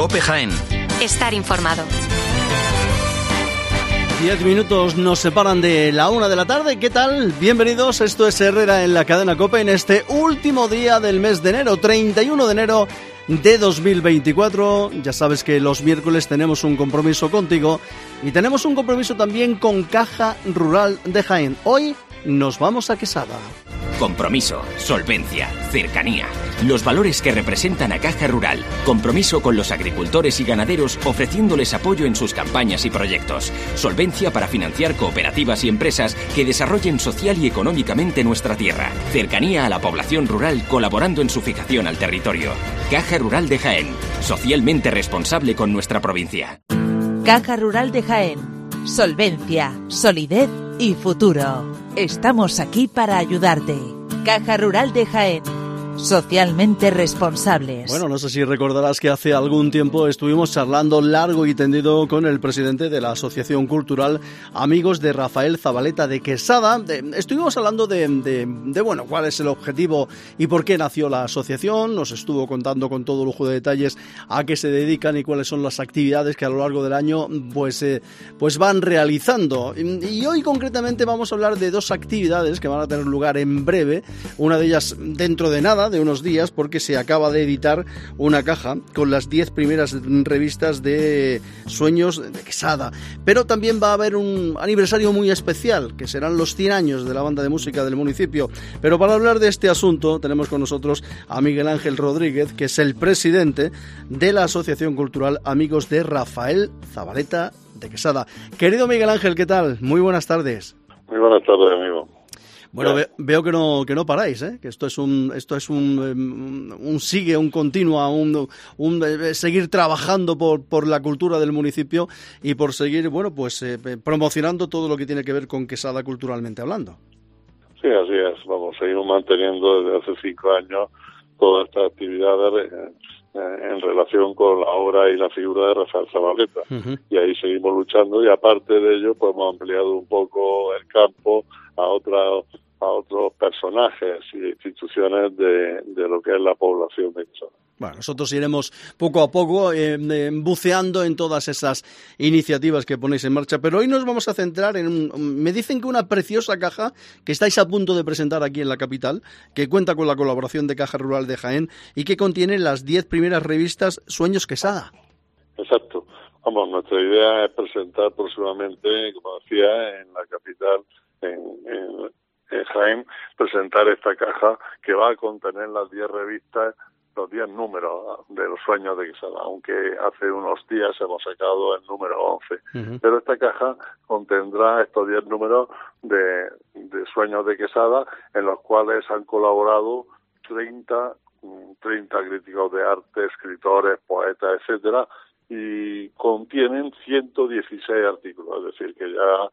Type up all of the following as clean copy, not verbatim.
COPE Jaén. Estar informado. 10 minutos nos separan de la 1 de la tarde. ¿Qué tal? Bienvenidos. Esto es Herrera en la cadena COPE en este último día del mes de enero, 31 de enero de 2024. Ya sabes que los miércoles tenemos un compromiso contigo y tenemos un compromiso también con Caja Rural de Jaén. Hoy nos vamos a Quesada. Compromiso, solvencia, cercanía. Los valores que representan a Caja Rural. Compromiso con los agricultores y ganaderos ofreciéndoles apoyo en sus campañas y proyectos. Solvencia para financiar cooperativas y empresas que desarrollen social y económicamente nuestra tierra. Cercanía a la población rural colaborando en su fijación al territorio. Caja Rural de Jaén. Socialmente responsable con nuestra provincia. Caja Rural de Jaén. Solvencia, solidez y futuro. Estamos aquí para ayudarte. Caja Rural de Jaén. Socialmente responsables. Bueno, no sé si recordarás que hace algún tiempo estuvimos charlando largo y tendido con el presidente de la Asociación Cultural Amigos de Rafael Zabaleta de Quesada. Estuvimos hablando de bueno, cuál es el objetivo y por qué nació la asociación. Nos estuvo contando con todo lujo de detalles a qué se dedican y cuáles son las actividades que a lo largo del año pues van realizando. Y hoy concretamente vamos a hablar de dos actividades que van a tener lugar en breve. Una de ellas dentro de nada, de unos días, porque se acaba de editar una caja con las 10 primeras revistas de Sueños de Quesada. Pero también va a haber un aniversario muy especial, que serán los 100 años de la banda de música del municipio. Pero para hablar de este asunto tenemos con nosotros a Miguel Ángel Rodríguez, que es el presidente de la Asociación Cultural Amigos de Rafael Zabaleta de Quesada. Querido Miguel Ángel, ¿qué tal? Muy buenas tardes. Muy buenas tardes, amigo. Bueno, veo que no paráis, que esto es un sigue, un continua, un seguir trabajando por la cultura del municipio y por seguir, bueno, pues promocionando todo lo que tiene que ver con Quesada culturalmente hablando. Sí, así es. Vamos, seguimos manteniendo desde hace 5 años todas estas actividades en relación con la obra y la figura de Rafael Zabaleta. Uh-huh. Y ahí seguimos luchando y aparte de ello, pues hemos ampliado un poco el campo a otros personajes y instituciones de lo que es la población de Quesada. Bueno, nosotros iremos poco a poco buceando en todas esas iniciativas que ponéis en marcha, pero hoy nos vamos a centrar me dicen que una preciosa caja que estáis a punto de presentar aquí en la capital, que cuenta con la colaboración de Caja Rural de Jaén y que contiene las 10 primeras revistas Sueños Quesada. Exacto. Vamos, nuestra idea es presentar próximamente, como decía, en la capital, en Jaén, presentar esta caja que va a contener las 10 revistas, los 10 números de los Sueños de Quesada, aunque hace unos días hemos sacado el número 11. Uh-huh. Pero esta caja contendrá estos 10 números de Sueños de Quesada, en los cuales han colaborado 30 críticos de arte, escritores, poetas, etcétera, y contienen 116 artículos, es decir, que ya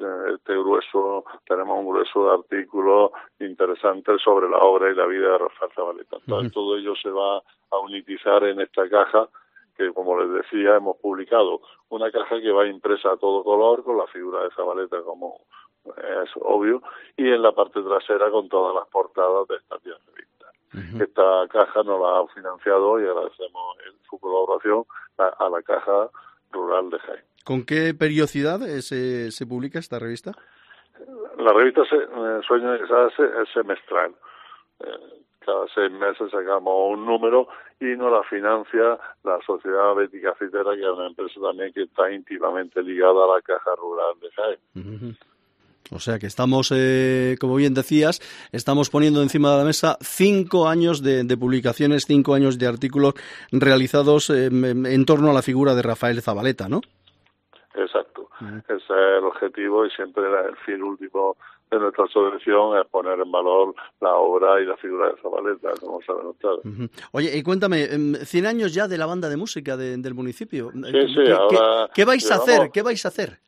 tenemos un grueso de artículos interesantes sobre la obra y la vida de Rafael Zabaleta. Entonces, todo ello se va a unitizar en esta caja que, como les decía, hemos publicado. Una caja que va impresa a todo color con la figura de Zabaleta, como es obvio, y en la parte trasera con todas las portadas de estas 10 revistas. Uh-huh. Esta caja nos la ha financiado y agradecemos su colaboración a la Caja Rural de Jaén. ¿Con qué periodicidad se publica esta revista? La revista Sueños de Quesada es semestral. Cada 6 meses sacamos un número y nos la financia la Sociedad Bética Citera, que es una empresa también que está íntimamente ligada a la Caja Rural de Jaén. Uh-huh. O sea que estamos, como bien decías, estamos poniendo encima de la mesa 5 años de publicaciones, 5 años de artículos realizados en torno a la figura de Rafael Zabaleta, ¿no? Exacto. Uh-huh. Ese es el objetivo y siempre el fin último de nuestra asociación es poner en valor la obra y la figura de Zabaleta, como saben ustedes. Uh-huh. Oye, y cuéntame, 100 años ya de la banda de música del municipio. Sí, ahora... ¿Qué vais a hacer? ¿Qué vais a hacer?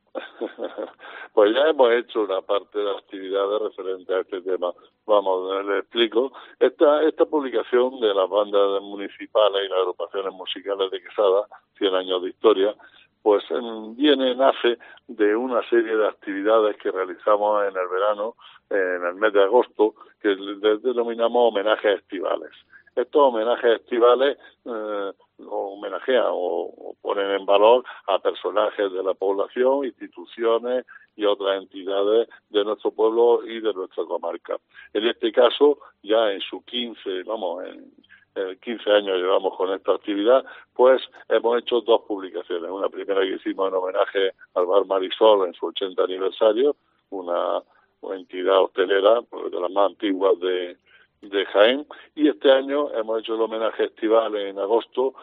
Pues ya hemos hecho una parte de actividades referentes a este tema. Vamos, les explico. Esta publicación de las bandas municipales y las agrupaciones musicales de Quesada, 100 años de historia, pues nace de una serie de actividades que realizamos en el verano, en el mes de agosto, que denominamos homenajes estivales. Estos homenajes estivales homenajean o ponen en valor a personajes de la población, instituciones y otras entidades de nuestro pueblo y de nuestra comarca. En este caso, ya en su 15 años llevamos con esta actividad, pues hemos hecho 2 publicaciones. Una primera que hicimos en homenaje al Bar Marisol en su 80 aniversario, una entidad hostelera de las más antiguas de Jaén, y este año hemos hecho el homenaje estival en agosto,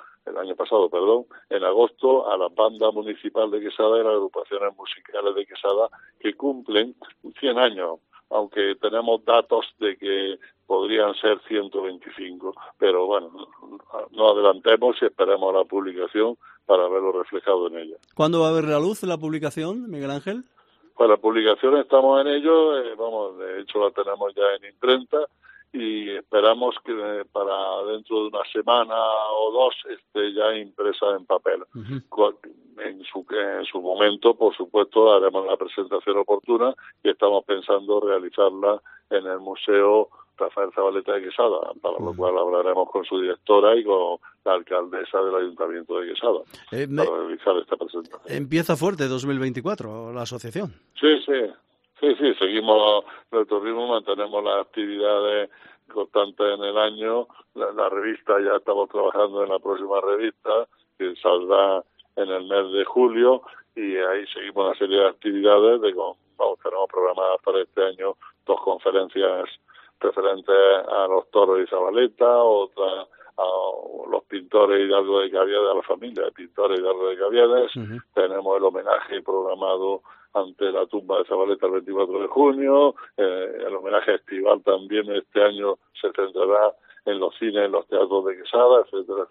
en agosto a la banda municipal de Quesada y las agrupaciones musicales de Quesada, que cumplen 100 años, aunque tenemos datos de que podrían ser 125, pero bueno, no adelantemos y esperemos la publicación para verlo reflejado en ella. ¿Cuándo va a ver la luz la publicación, Miguel Ángel? Pues la publicación estamos en ello, de hecho la tenemos ya en imprenta, y esperamos que para dentro de una semana o 2 esté ya impresa en papel. Uh-huh. En su momento, por supuesto, haremos la presentación oportuna y estamos pensando realizarla en el Museo Rafael Zabaleta de Quesada, para lo cual hablaremos con su directora y con la alcaldesa del Ayuntamiento de Quesada para realizar esta presentación. Empieza fuerte 2024 la asociación. Sí, seguimos nuestro ritmo, mantenemos las actividades constantes en el año. La revista, ya estamos trabajando en la próxima revista, que saldrá en el mes de julio, y ahí seguimos una serie de actividades. Tenemos programadas para este año 2 conferencias referentes a los toros de Zabaleta, otra a los pintores Hidalgo de Caviedes, a la familia de pintores Hidalgo de Caviedes. Uh-huh. Tenemos el homenaje programado ante la tumba de Zabaleta el 24 de junio, el homenaje estival también este año se centrará en los cines, en los teatros de Quesada, etcétera.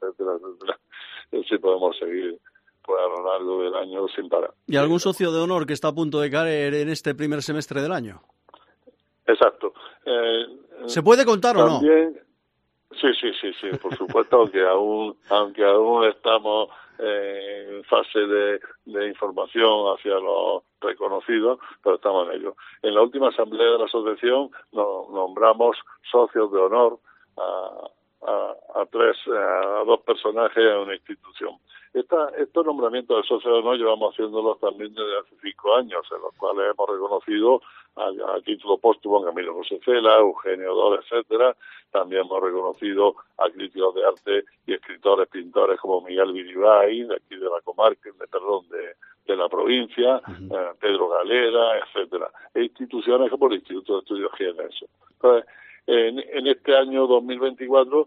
Y así podemos seguir a lo largo del año sin parar. ¿Y algún socio de honor que está a punto de caer en este primer semestre del año? Exacto. ¿Se puede contar también, o no? Sí, por supuesto, aunque aún estamos en fase de información hacia los reconocidos, pero estamos en ello. En la última asamblea de la asociación nombramos socios de honor a 2 personajes en una institución. Estos nombramientos de socios de honor llevamos haciéndolos también desde hace 5 años, en los cuales hemos reconocido a título póstumo a Camilo José Cela, Eugenio Dor, etcétera. También hemos reconocido a críticos de arte y escritores, pintores como Miguel Viribay, de aquí de la comarca, de la provincia, uh-huh. Pedro Galera, etcétera. E instituciones como el Instituto de Estudios Gienenses. Entonces, en este año 2024,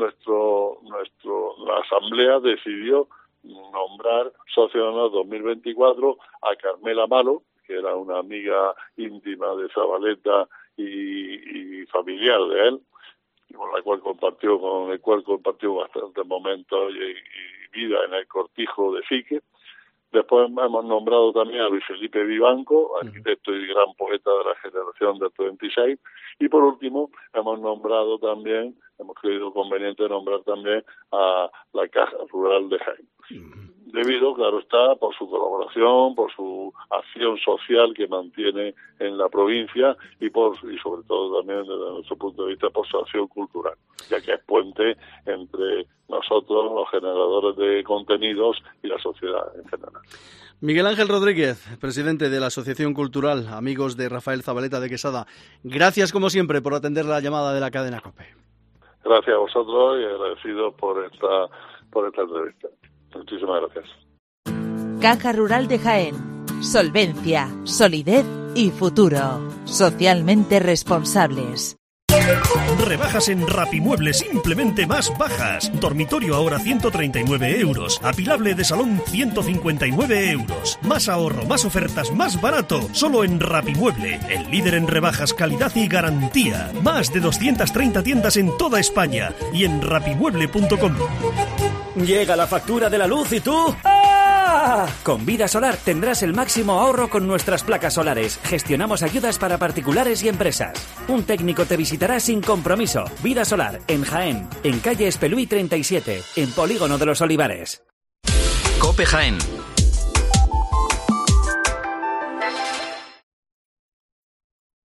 la asamblea decidió nombrar socio de honor 2024 a Carmela Malo, que era una amiga íntima de Zabaleta y familiar de él, con el cual compartió bastantes momentos y vida en el cortijo de Fique. Después hemos nombrado también a Luis Felipe Vivanco, arquitecto y gran poeta de la generación del 36. Y por último, hemos creído conveniente nombrar también a la Caja Rural de Jaén. Debido, claro está, por su colaboración, por su acción social que mantiene en la provincia y sobre todo también desde nuestro punto de vista por su acción cultural, ya que es puente entre nosotros, los generadores de contenidos, y la sociedad en general. Miguel Ángel Rodríguez, presidente de la Asociación Cultural Amigos de Rafael Zabaleta de Quesada, gracias como siempre por atender la llamada de la cadena COPE. Gracias a vosotros y agradecidos por esta entrevista. Muchísimas gracias. Caja Rural de Jaén. Solvencia, solidez y futuro. Socialmente responsables. Rebajas en Rapimueble, simplemente más bajas. Dormitorio ahora 139 euros. Apilable de salón 159 euros. Más ahorro, más ofertas, más barato. Solo en Rapimueble, el líder en rebajas, calidad y garantía. Más de 230 tiendas en toda España y en rapimueble.com. Llega la factura de la luz y tú... ¡ah! Con Vida Solar tendrás el máximo ahorro con nuestras placas solares. Gestionamos ayudas para particulares y empresas. Un técnico te visitará sin compromiso. Vida Solar, en Jaén, en calle Espelúy 37, en Polígono de los Olivares. COPE Jaén,